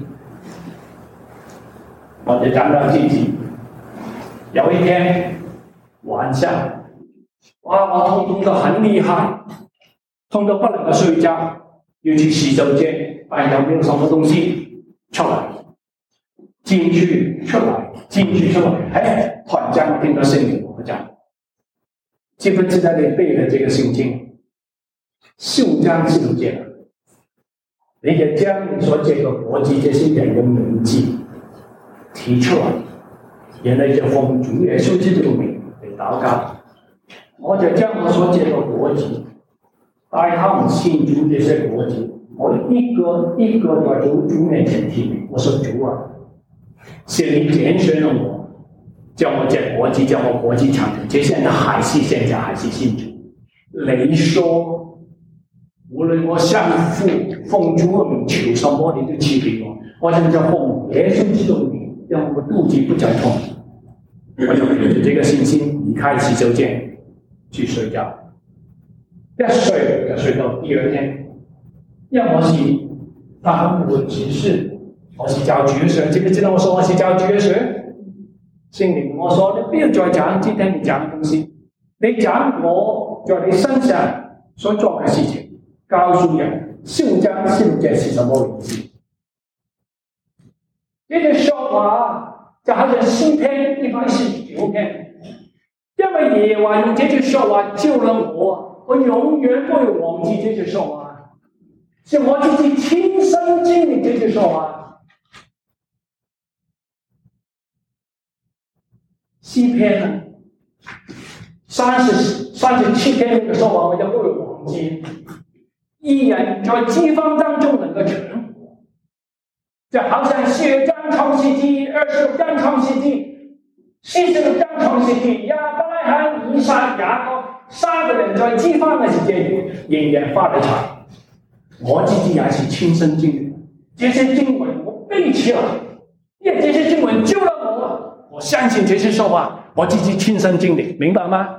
我就講到自己，有一天晚上，哇，我痛得很厲害，痛得不能夠睡覺，要去洗手間，但有沒有什麼東西出來？進去出來， 进去之后，突然间听到圣灵我讲，知不知道你背的这个圣经，10章16节了？你也将你所借的国籍这些人的名字提出来，然后就奉主耶稣基督的名嚟禱告。我就將我所借的國籍帶他們信主這些國籍，我一個一個在主面前提名。我說主啊，是你揀選了我，叫我這國籍，叫我國籍長成，這現在還是信主。你說無論我向父奉主的名求什麼，你都賜給我。我現在奉耶穌基督的名，讓我肚子不再痛。我就憑着這個信心離開洗手間去睡覺，一睡就睡到第二天。因為他跟我指示，我是教主學，知不知道我說我是教主學？聖靈我說你不要再講今天你講的東西，你講我在你身上所做的事情，告訴人10章16節是什麼意思。這句說話就好像詩篇149篇，因為耶和華用這句說話救了我，我永遠不會忘記這句說話，是我自己親身經歷這句說話。詩篇呢37篇這個說話我就不會忘記。義人在饑荒當中能夠存活，就好像10章創世記、26章創世記、46章創世記，亞伯拉罕、以撒、雅各3個人在饑荒的時間仍然發了財。我自己也是親身經歷，這些經文我背起來，因為這些經文救了我，我相信這些說話我自己親身經歷，明白嗎？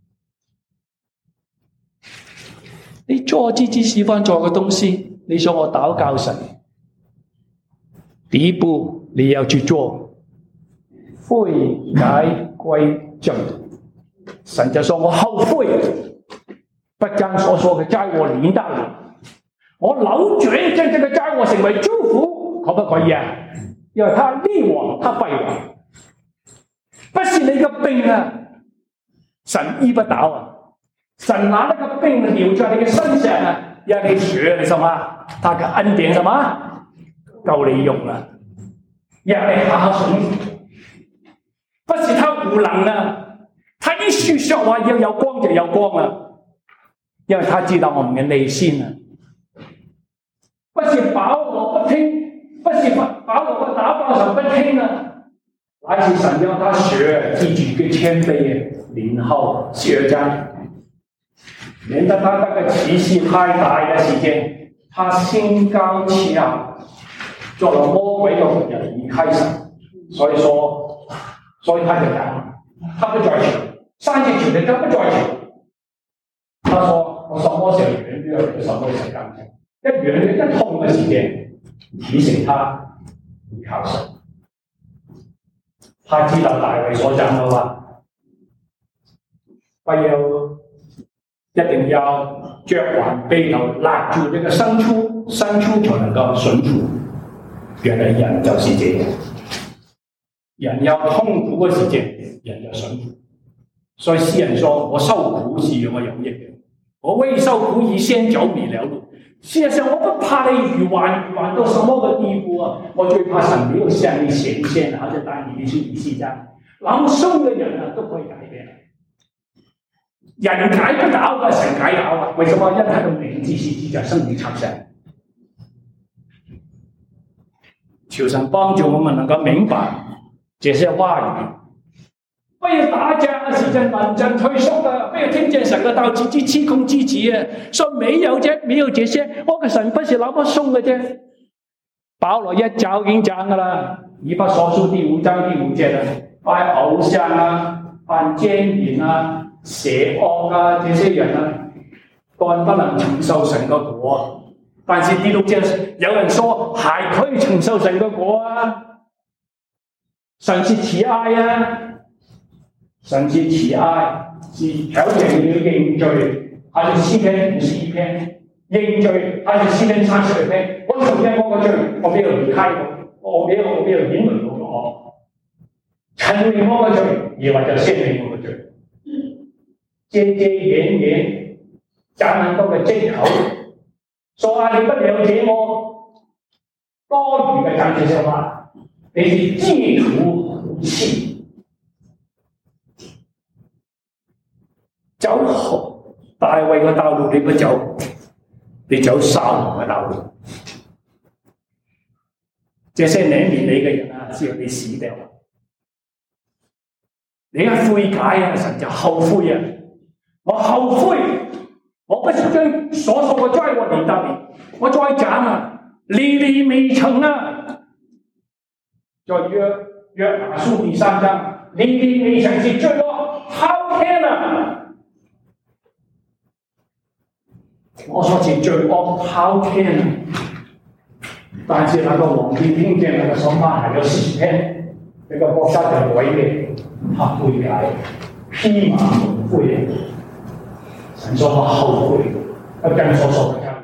你做自己喜歡做的東西，你說我禱告神，第一步你要去做，悔改歸正。神就說我後悔，不將所說的災禍臨到你，我扭轉將這個災禍成為祝福，可不可以啊？因為他立我，他廢我，不是你的病啊，神醫不倒啊。神拿那個病留在你的身上啊，讓你學什麼？他的恩典什麼夠你用了，讓你好好順服。不是他無能啊，他一說話要有光就有光了，因為他知道我們的內心啊。不是保羅不聽，不是保羅不打爆神不聽啊，乃是神讓他學自己的謙卑，然後12章。免得他那個氣勢太大的時間，他心高氣傲，做了魔鬼的人離開神。所以他就講，他不再求，3次求的他不再求。他說：我什麼時候軟弱，就什麼時候剛強。一軟弱一痛的時間，提醒他依靠神。他知道大衛所講的話，不要。一定要腳環背頭勒住這個牲畜才能夠順服。原來人就是這樣，人要痛苦的時間，人就順服。所以詩人說：我受苦是與我有益的，我為受苦以先走迷了路。事實上，我不怕你愚頑到什麼個地步啊！我最怕神沒有向你顯現，好像但以理書24章，朗誦的人啊都可以改變。人改不到的，神改到啊！為什麼？因他的名字是記在生命冊上。求神幫助我們能夠明白這些話語，不要打仗的時陣臨陣退縮的，不要聽見神的道自己欺空自己啊！說沒有這些，我的神不是那麼鬆的啫。保羅一早已經講㗎啦，以弗所書第5章第5節啦，拜偶像啊，犯奸淫啊。邪惡啊，這些人啊，當然不能承受神的國。但是第6節有人說還可以承受神的國啊，神是慈愛啊，神是慈愛，是條件你要認罪，還是詩篇51篇認罪，還是詩篇32篇？我承認我的罪，我沒有離開我沒有隱瞞我。 承认我的罪，亦或者赦免我的罪，遮遮掩掩，找很多嘅藉口，說你不了解我，多餘嘅講這些話，你是借圖胡氣，走大衛嘅道路你不走，你走撒母嘅道路。這些憐憫你嘅人啊，只有你死掉。你一悔改啊，神就後悔啊！我後悔，我不是將所受嘅災禍臨到你，我再講啊，歷歷未曾啊！在約拿書第3章，歷歷未曾是罪惡滔天啊！我說是罪惡滔天啊！但是那個皇帝聽見那個說法還有10天，那個國家就毀滅，他悔改，披麻蒙灰。神說我後悔，不跟所說的家。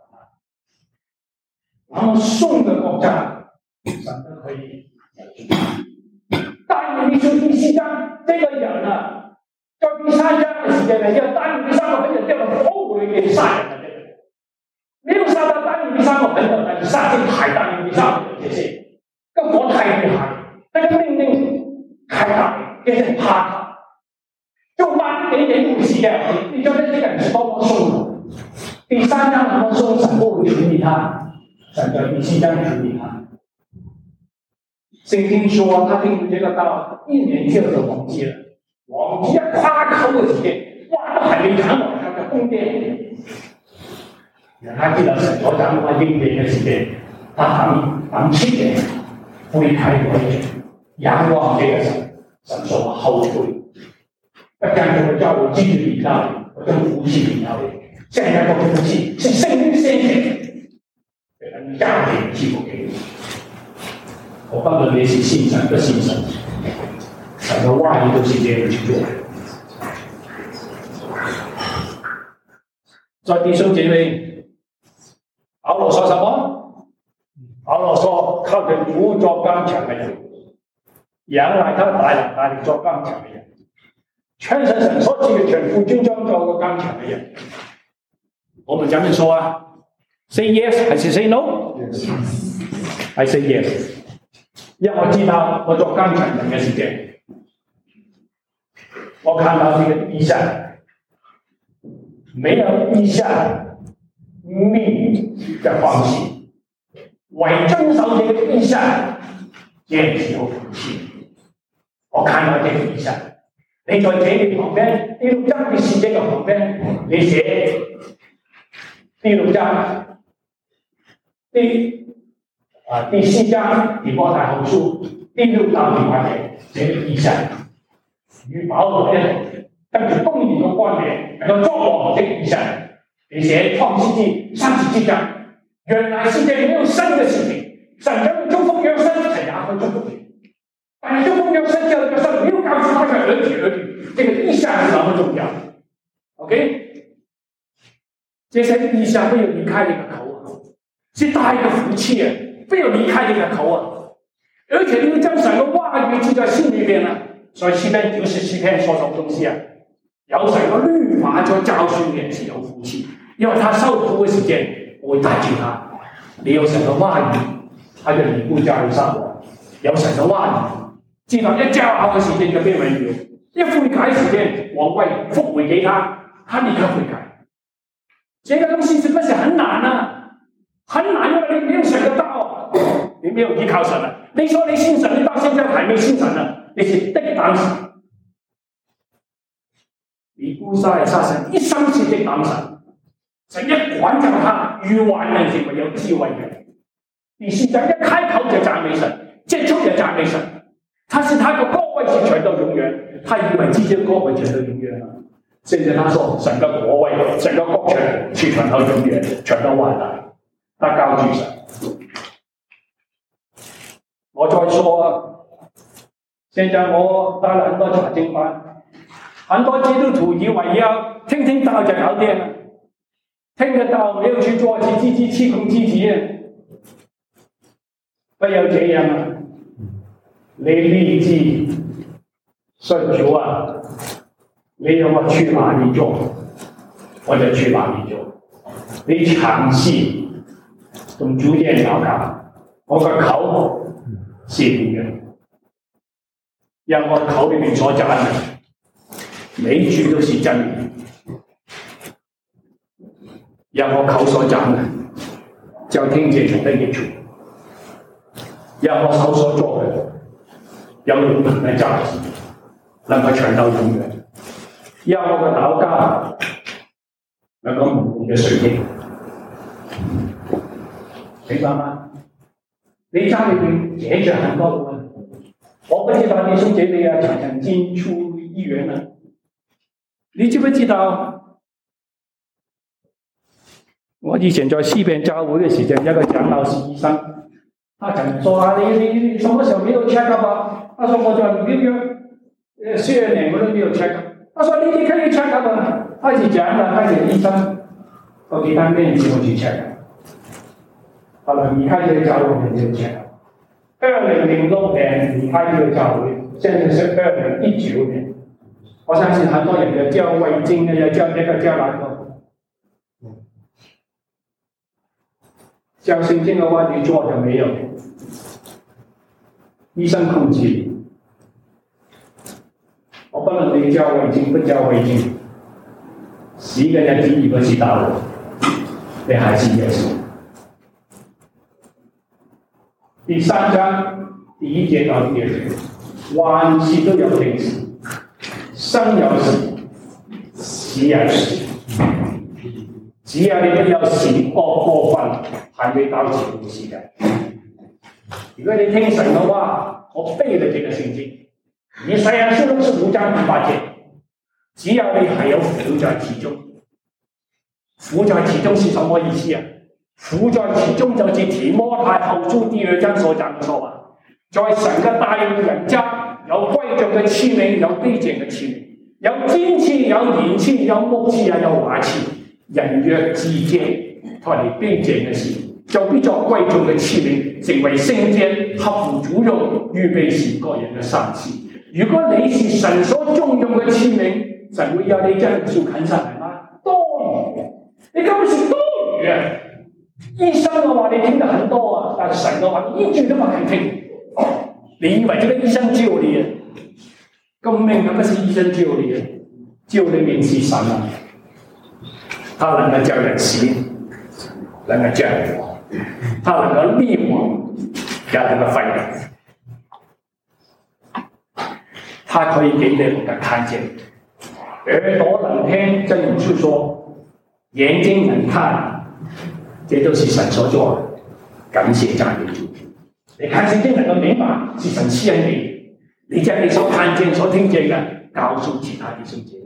那麼送的國家，神都可以。但你說第4章，這個人啊，在第3章的時間呢，要單第3個人叫做後悔嘅殺人。沒有殺到單第3個朋友，但是殺進海當第3個這些，個國太厲害，那個命令太大，變成怕他，就慢一點點不死掉。你覺得這個人是多麼兇的？第3章那麼兇，神不會處理他，神在第4章處理他。聖經說他聽這個道，1年就忘記了，忘記了誇口的時間，哇，都還沒談完，他就瘋癲。他知道神所講話應驗嘅時間，他等7年悔改改正，仰望這個神，神說我後悔，不將這個教會繼續領導你，我將福氣領導你。現在這個福氣是聖靈先前給他們加給賜福給你。我不論你是信神不信神，神的話語都是這樣去做。在弟兄姐妹。保羅說什麼？保羅說靠着主作剛強的人，仰賴他大能大力作剛強的人，全神神所賜嘅全副軍裝做個剛強的人。我們怎麼說啊 ？Say yes 還是 say no？I say yes， 因為我知道我做剛強人嘅時間，我看到這個異象，沒有異象。命的放棄，為遵守這個異象，簡直有福氣。我看到這個異象，你在這裡旁邊，第6章第10節嘅旁邊，你寫第6章第4章提摩太後書第6到第8節，這個異象與保羅一同，跟住公義嘅觀點，能夠作王這個異象。你寫創世記37章，原來世界沒有新的事情，神將祝福約瑟，神也會祝福你。但係祝福約瑟之後，約瑟沒有告訴他嘅兒子，這個異象是那麼重要。OK， 這些異象沒有離開你的口啊，是大的福氣啊，沒有離開你的口啊，而且你要將神的話語記在心裏邊啊。所以詩篇97篇說什麼東西啊？有神的律法做教訓也是有福氣。因為他受苦嘅時間，我會帶住他。你有神嘅話語，他就離不教生活。有神嘅話語，知道一教好嘅時間就變為了，一悔改時間，王位復回給他，他立刻悔改。這個東西是不是很難啊？很難，因為你沒有神嘅道，你沒有依靠神啊。你說你信神，你到現在還沒信神啊，你是敵擋神。尼布撒利撒神一生是敵擋神。神一管教他，愚頑人成為有智慧嘅。第4章一開口就讚美神，結束就讚美神。他是他的國位是傳到永遠，他以為自己的國位傳到永遠啊。現在他說神的國位、神的國權是傳到永遠，傳到萬代。他交住神。我再說啊，現在我帶了很多查經班，很多基督徒以為要聽道就搞掂了。聽得到沒有去做，去積極氣功積極，不要這樣啊！你立志说主啊，你要我去哪里做，我就去哪里做。你尝試同主嘅禱告，我個口是點嘅？因為我口裏面所講嘅，每句都是真理。因為我口所講嘅，就聽見從的益處。因為我手所做嘅，有永恆嘅價值，能夠長到永遠。因為我嘅禱告能夠無窮嘅水益。明白嗎？你家裏面節制很多的問題，我不知道弟兄姐妹要常常進出醫院呢。你知不知道？我以前在西邊教會嘅時候，一個長老是醫生，他曾說啊，你什麼時候沒有 check up 啊？他說我在紐約4年我都沒有 check up。他說你可以 check up 啊，他是講了，他是醫生，我給他面子我去 check up。後來離開這個教會就check up。2006年離開這個教會，現在是2019年。我相信很多人要交胃鏡要交這個交那個。交心經的話，你做就沒有。醫生控制你，我不能你交胃鏡不交胃鏡，10個人只1個知道了，你還是耶穌。第3章第1節到第2節，萬事都有定時，生有時，死有時。只要你不要行過分，還未到這個時間。如果你聽神的話，我背了這個聖經，以賽亞書65章第8節，只要你還有福在其中，福在其中是什麼意思啊？福在其中就是提摩太後書第2章所講的說話，在神嘅大人家有貴重嘅器皿，有卑賤嘅器皿，有金器，有銀器，有木器，也有瓦器。人若自潔，脫離卑賤嘅事，就必作貴重嘅器皿，成為聖潔，合乎主用，預備是各人嘅善事。如果你是神所重用嘅器皿，神會要你將樹砍下來嗎？多餘，你根本是多餘啊！醫生嘅話你聽得很多啊，但神嘅話你一句都不肯聽。你以為這個醫生救你啊？救命嘅不是醫生救你啊，救你名是神啊！他能夠叫人死，能夠叫人活，他能夠立我，也能夠廢人。他可以給你能夠看見，耳朵能聽，真言述說，眼睛能看，這都是神所做的。感謝讚美主！你看聖經能夠明白，是神賜恩給你，你將你所看見、所聽見的，告訴其他弟兄姐妹。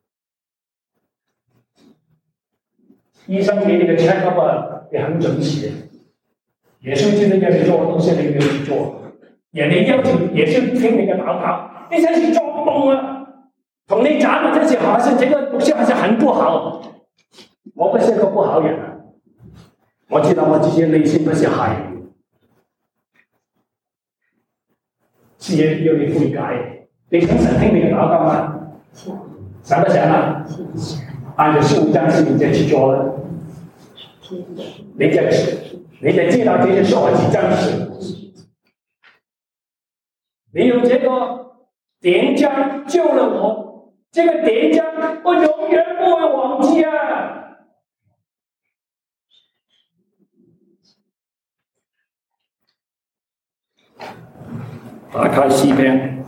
醫生給你的 check up 啊，也很準時。耶穌基督叫你做的東西，你沒有去做。人哋要求耶穌聽你嘅禱告，你真是做夢啊！同你講的這些好像這個東西好像很不好。我不是個不好人啊，我知道我自己內心不是好人，是要你悔改。你想神聽你嘅禱告嗎？想不想啊？按照15章15節去做了，你就知道這些說話是真實。你用這個典章救了我，這個典章我永遠不會忘記啊！打開詩篇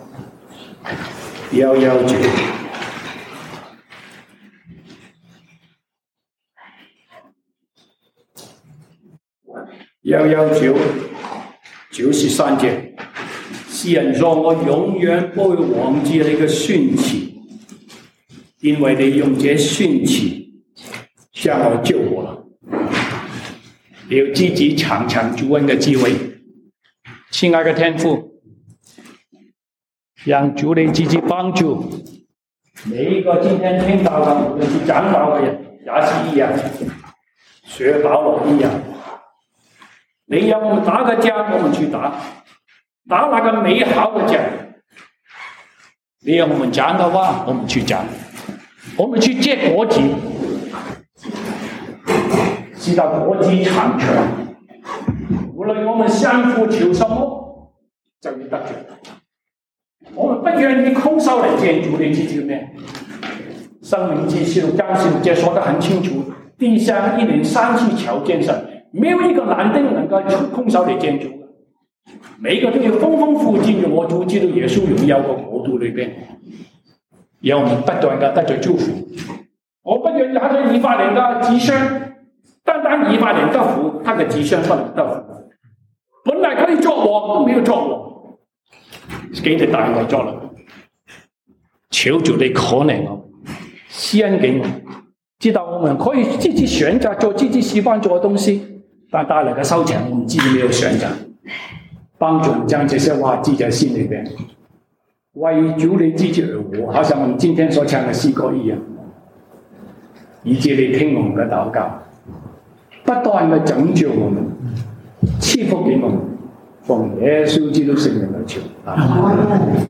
119。119 93節，詩人說：我永遠不會忘記你嘅訓詞，因為你用這訓詞向我救我了。你要積極嘗嘗主恩嘅滋味。親愛的天父，讓主你積極幫助每一個今天聽到的，無論是長老嘅人，也是一樣，學保羅一樣。你要我們打個架，我們去打那個美好的架。 你要我们讲的话，我们去讲，我们去借国籍，使到国籍长存。无论我们相互求什么，就要得着。我们不愿意空手来建筑，你记住没？生命记16章16节说得很清楚，地上一年3次求见神，没有一个男的能够空手来建筑的，每一个都要丰丰富足进入我主基督耶稣荣耀的国度里边，让我们不断的得着祝福。我不愿意他的以法莲的子孙，单单以法莲得福，他的子孙不能得福。本来可以作王，都没有作王，给你大我作了，求主你可憐我，施恩給我，知道我們可以自己選擇做自己喜歡做的東西，但帶來的收成我們自己沒有選擇，幫助我們將這些話記在心裏邊，為主你自己而活，好像我們今天所唱的詩歌一樣，以致你聽我們的禱告，不斷的拯救我們，賜福給我們，奉耶穌基督聖名而求，阿們。